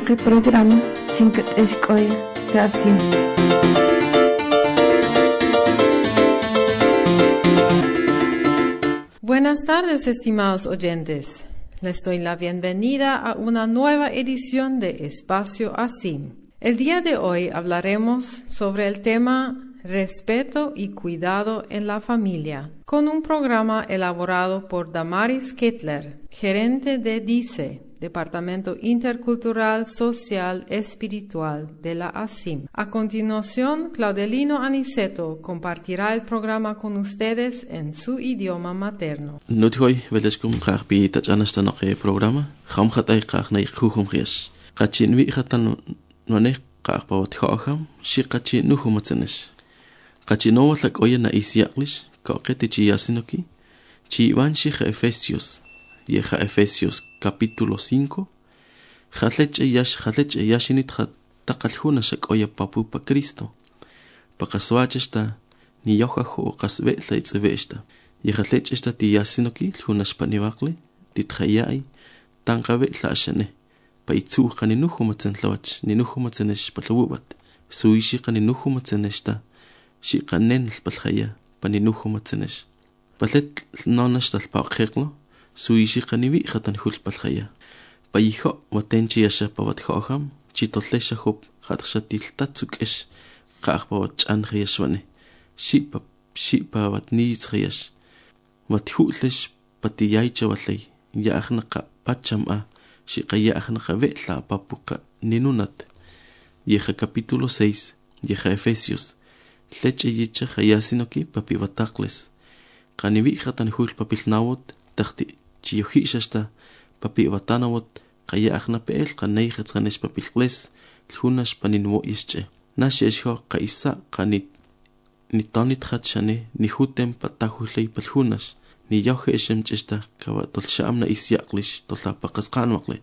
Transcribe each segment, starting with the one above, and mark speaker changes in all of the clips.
Speaker 1: que programa Chinkat Eshkoy Casi.
Speaker 2: Buenas tardes, estimados oyentes. Les doy la bienvenida a una nueva edición de Espacio Asim. El día de hoy hablaremos sobre el tema Respeto y cuidado en la familia, con un programa elaborado por Damaris Kettler, gerente de DICE, Departamento Intercultural, Social, Espiritual de la ASIM. A continuación, Claudelino Aniceto compartirá el programa con ustedes en su idioma materno.
Speaker 3: Nuthoy veleskum qarpi tachanastanoqe programa khamkhatay qaqnay khukhumqias qachinwi khatan nonek qarpawat khaham shiqachi nuhumatsenes qachino tlak na isiaqlish qaqeti chiyasinoki chiwan shiqa Efesios yeja Efesios capítulo 5 khalech yashinit taqalhuna shaqoya papu pa Cristo paqaswachesta ni yoja ho qasbetla itzvesta yejalech esta tiyasinoki lhunash paniwaqli titkhayai tanqabe tlashane paitsu qaninuhumatsen tlawach ninuhumatsenesh patlawubat suishi qaninuhumatseneshta shiqanen palkhaya paninuhumatsenesh palet nonash talpaqeqlo suishi qaniwi khatan hul palkhaya paiho watenchi yasha pawat khoham chitotlesha hop khatshatil tatsukesh qaqpawat anghiyashwane shipa watniz khiyash wathulish patiyaicha watlay yakhnaqa pachama shiqayakhnaqa vetla papuqa ninunat yeja capítulo 6 yeja Efesios leche yicha khayasinoki papi wataqles qaniwi khatan hul papilnawot taqti chiyuhishasta papi watanawot qayakhna pel qanay khatsanesh papilqles lhunash paninwo ische nasheshho qaisa qanit nitonit khatshane ni hutem patahullay palhunash ni yohe eshemchesta kawa tolshamna isyaqlish tolapaqasqan waqle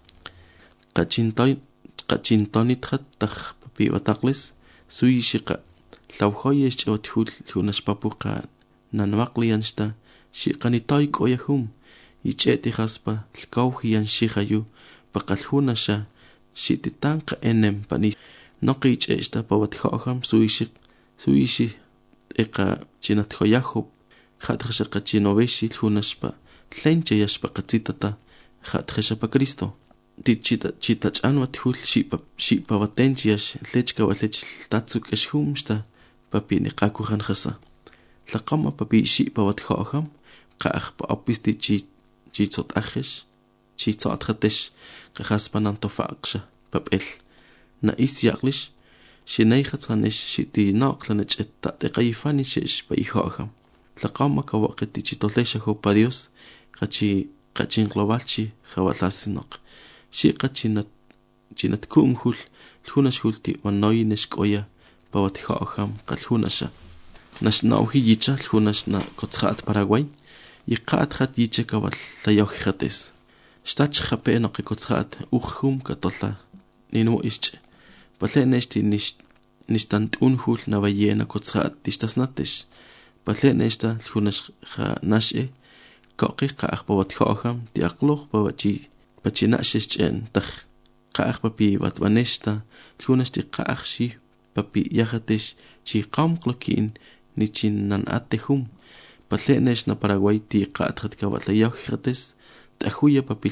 Speaker 3: qachintonit khat takh papi wataqles suishiqa lawhoyesh chawthul hunash papuqa nanwaqliyansta shiqanitoy qoyahum icheti haspa lkawhiyan shihayu paqalhunasha shititanqa enem pani noqich esta pawatkhaham suishi eka chinathoyahop khatkhasha chinoveshi lhunashpa tlenche yashpa qatsitata khatkhasha pa Cristo chita chanwat hul shipa watenchi yash lechka walech tatsuk eshumsta papi niqakuhan khasa laqama papi shipa watkhaham qaq pa apisti chitsot akhish chitsot khatesh qaspa nantofaqsha papel na isyaqlish shinay khatsanesh shiti naqlanech etta teqayfani shesh pa ihaham laqama kawaqeti chitotlesha ho pa Dios qachin globalchi khawalasinaq shiqa chinat kumhul lhunash hulti wanoyinesh qoya pawatkhaham qalhunasha nashnauhi yicha lhunash na kotsat Paraguay yiqat khat yicha kawal layohkhates stach khape no kotsat ukhum katolla ninu ische paleneshti nishtant unhul navayena kotsat tistasnatesh paleneshta lhunash kha nashe qaqiqa akhbawat khaham ti aqloh bawachi pachinashen takh qaq papi watwaneshta lhunash ti qaqshi papi yahatesh chi qamqlokin nichin nan atehum patlenesh na Paraguay ti qathat kawatlayahkhates tahuya papi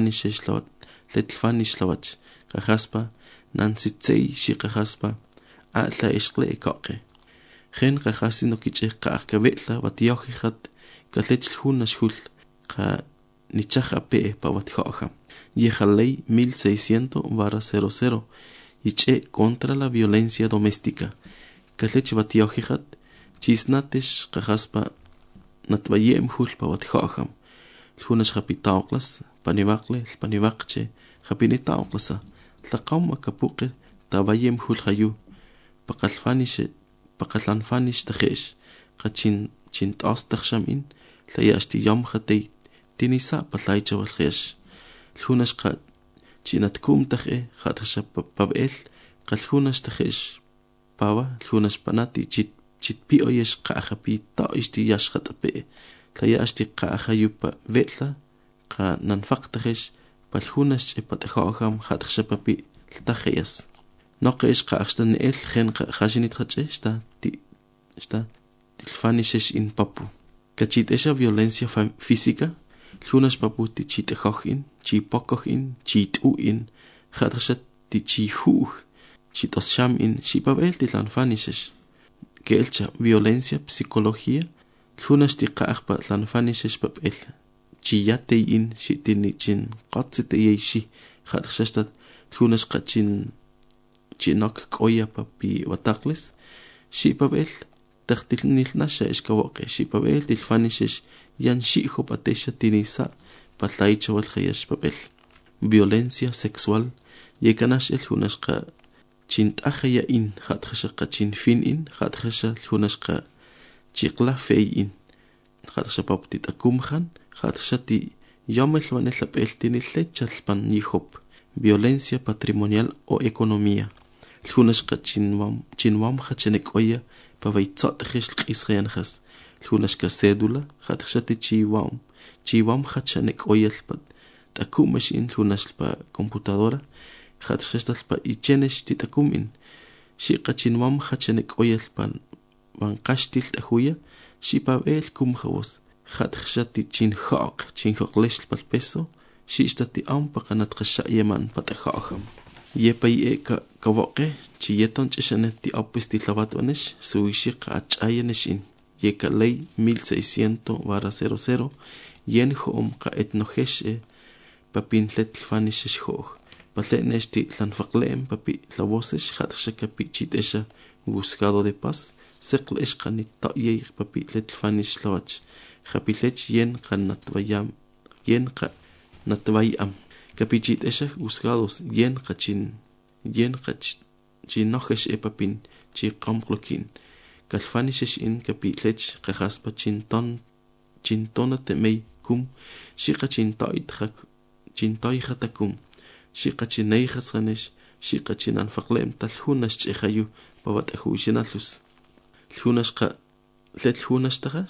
Speaker 3: letlfanish lawach qahaspa nansitsei shiqahaspa atla ishqle qaqe gen qahasino kiche qaqkabetla watiyahkhat kalechhunash hul qa nichaja pe pawatkhaham yejaley 1600/00 iche contra la violencia doméstica kalech watiyahkhat chisnatesh qahaspa natbayem hul pawatkhaham lhunash kapitawqlas panimaqle panimaqche kapinitawqlasa tlaqawma kapuqe tabayem hul hayu paqallanfanish tajesh qachin chintastakhshamin layashti yom khatay tinisa patlaycha walkhesh lhunash qa chinatkum taje khatasha pabel qalhunash tajesh pawa lhunash panati chitpi oyesh qahapi ta ishti yashkhat pe layashti qahayupa vetla qa nanfaq tajesh palhunas patajaham hatcha papi tajeyas. No que es caachtan el gen hajinit hache está tilfanishes in papu. Cachit esa violencia física, lunas papu ti chitejojin, chipokojin, chituin, hatcha ti chihuj, chitosham in chipabel tilfanishes. Que elcha violencia psicología, lunas ti caachpa tilfanishes papel. Chiyate in chitini chin qatsite yeshi, hatcha lunas kachin chinok koya papi watakles, chipabel. Tachtilnil nasha iskawoke shipabel tilfanishes yan shijo patesha tinisa pataicha walhayash papel. Violencia sexual yekanash el hunashka chintahaya in hatjashaka chinfin in hatjasha hunashka chikla fei in hatjasha paptit akumhan hatjashati yomelwane lapel tinille chalpan yihop. Violencia patrimonial o economía. Hunashka chinwam hachenekoya pavaitzot hishk israyanjas. Lunashka cédula, hatchati chiwam hachanek oyelpat. Takumashin lunashpa computadora, hatchastalpa ichenesh titakumin. Shikachinwam hachanek oyelpan vankashtil tahuya, shipavel kumjavos. Hatchati chinhok pal peso, shistati ampakanat yaman patajaham. Yepai kawoke chiyeton cheshaneti apisti lavatonesh suishik achayaneshin yeka ley 1600/00 yen hom ka etnojeshe papin tletfanishesh hoj patleneshti tlanfaqlem papi lavoses hatshakapi chitesha buscado de paz seklesh kanit tayey papi tletfanish lavach japilech yen kanatbayam yen ka natbayam Capichit esach buscados yen chinojesh epapin chiqamqlokin kalfanishesh in capitlech qajaspa chintona temei kum shiqa chintoijatakum shiqa chineijasanesh shiqa chinanfaqlem talhunash ch'ejayu pavat'ajuyshinalus lhunash qa tlethunash taqa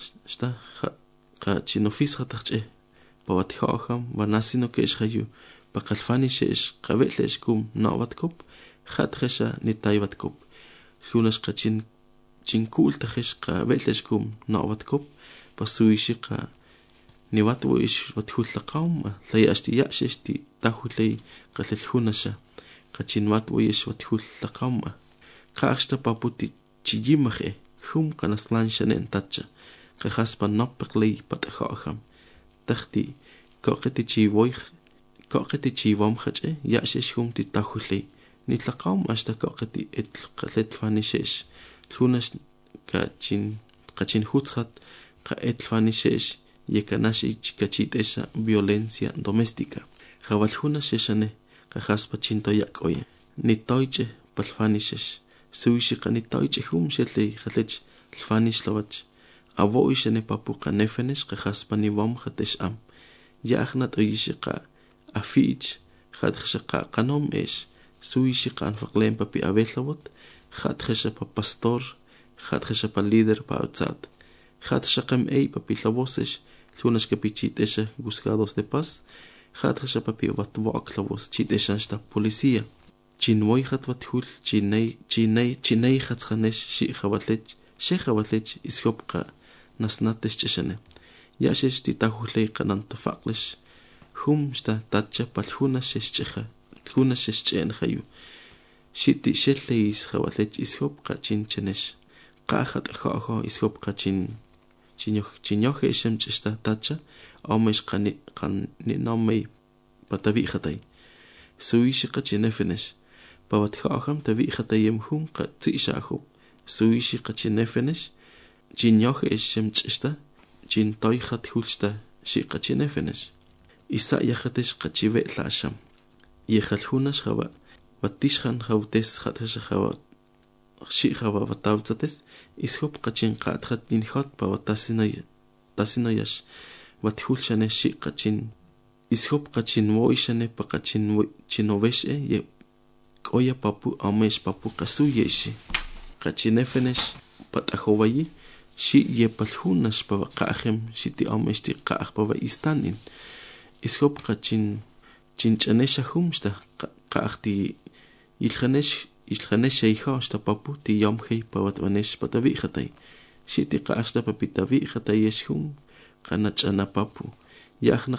Speaker 3: qa chinofisjataq ch'e pavatjaham vanasino ke'exjayu Pakalfanishesh qabelesh kum nawatkop hatresha nitaywatkop lunas qachin chinkultajesh qabelesh kum nawatkop pasuishi qa niwatwish wathulaqam layashti yashti tahulay qalelhunasha qachin watwish wathulaqam qaxta paputi chiyimaje hum qanaslan shanen tacha qahaspa nopqlay patajaham tahti qoqeti chiwoy Koketi chiwam hache, yashesh hum titahuli, nitlaqam hasta koketi etletfanishesh, lunas kachin hutzhat, ka etfanishesh, yekanashi chikachitesha violencia doméstica. Javalhuna sheshane, kahaspa chintoyak oye, nitoiche palfanishesh, suishika nitoiche hum shetley halech, lfanish lavach, avoishane papuka nefenesh, kahaspa niwam hatesh am, yahnat oyishika. Afich, Hadhesha Kanom Esh, Suishi Kanfaqlem Papi Avelawot, Hadhesha Pastor, Hadhesha líder pa outsat, Hadhesha Ei Papi Lavoses, Lunas Capichitesha, Buscados de Paz, Hadhesha Papi Watvok Lavos, Chitesha sta Policía, Chinwoy Hatwathul, Chinei Hatshanesh, Shihawatlech, Shehawatlech, Ishopka, Nasnates Cheshane, Yashesh Titahule Kanantofaklish. Hum sta tacha palhuna sheshcheja, huna sheshchen hayu. Shiti shetle is hawalech is hop kachin chenesh. Kachat haho is hop kachin chinyohe shem chesta tacha, omesh kan nomei patavi hatay. Suishi kachinefenesh. Pavat haham tavi hatayem hum katsisha hop. Suishi kachinefenesh. Chinyohe shem chesta. Chin toy hat hulsta shi kachinefenesh. Isa yahatesh kachive lasham. Yehalhunas hava. Vatishan hautes hatesh hava. Shi hava vatavzates. Ishop kachin kathat in hot pawatasinayash. Vathulshane shi kachin. Ishop kachin woishane pakachin chinoveshe ye. Koya papu amesh papu kasuyeshi. Kachinefenesh patahovayi. Shi ye palhunas pavakahem. Shiti amesh ti kah pava istanin. Ishop kachin chinchanesha humsta qaaqti ilhanesha hijasta papu ti yomhei pawatvanesh patavihatay shiti qaasta papitavihatay yeshum qanachana papu yahna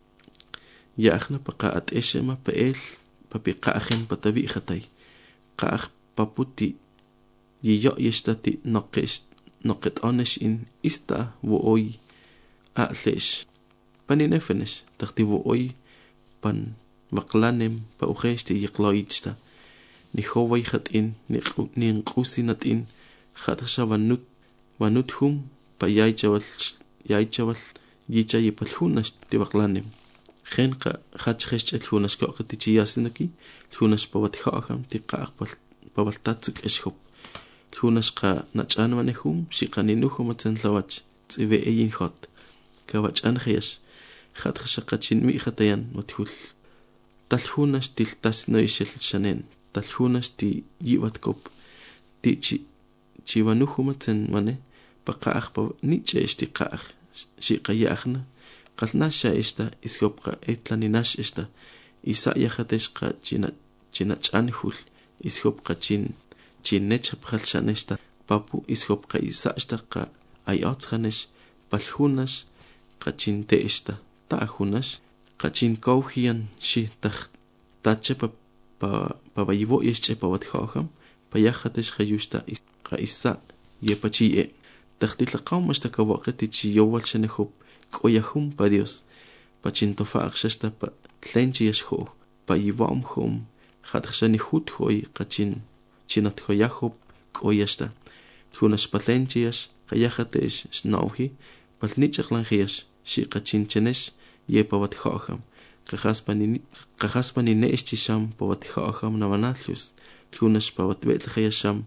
Speaker 3: pa ateshema pael papi qaajen patavihatay qaaq paputi yiyo yestati noqet onesh in ista wo oy atlesh paninefenesh taqti wo oy pan maqlanem pa ukhesti yiqloitsta ni howay khatin ni nqusinat-in khatasha wanut hum pa yaychawal yichayipal hunash tibaqlanem khenqa khachhesh hunash qoqti chiyasinaki hunash pawat khaham tiqaq pawaltatsuk eshhop hunash qa nachanwane hum shiqaninu humatsen lawach tsive eyin hot kawach anhesh khatasha qachin mi khatayan wathul tal hunash tiltas noishel shanen tal hunash ti yiwat kop ti chiwanu humatsen wane paqaq pa niche estiqaq shiqayahna qalnasha esta iskopqa etlaninash esta isa yahateshqa chinach'an hul iskopqa chinechap khalshanesta papu iskopqa isa estaqa ayotshanesh palhunash qachinte esta ta'hunash qachin kawhiyan shitaq tachepa pa vayivo yesch'epa watjaham payahatesh khayushta qa isa yepachi'e taqtitlaqaw mashtaqawaqeti chiyowal shanehop k'oyahum pa Dios pachintofa aqshashta pa tlenchi yashjo pa yiwam hum khatxani hut hoy qachin chinatjoyahop k'oyashta hunash patlenchi yash qayahatesh snauhi palnichaqlanjiyash shi qachin chenesh yepa watjaham qajaspani ne'eschisham pa watjaham navanatlius hunash pa watbetlajayasham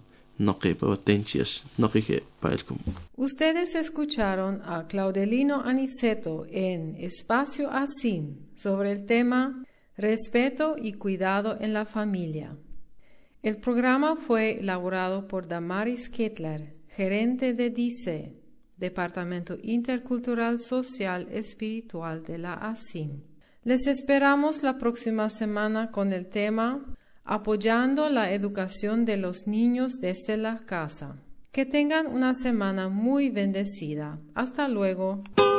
Speaker 2: Ustedes escucharon a Claudelino Aniceto en Espacio Asim sobre el tema Respeto y Cuidado en la Familia. El programa fue elaborado por Damaris Kettler, gerente de DICE, Departamento Intercultural Social Espiritual de la Asim. Les esperamos la próxima semana con el tema Apoyando la educación de los niños desde la casa. Que tengan una semana muy bendecida. Hasta luego.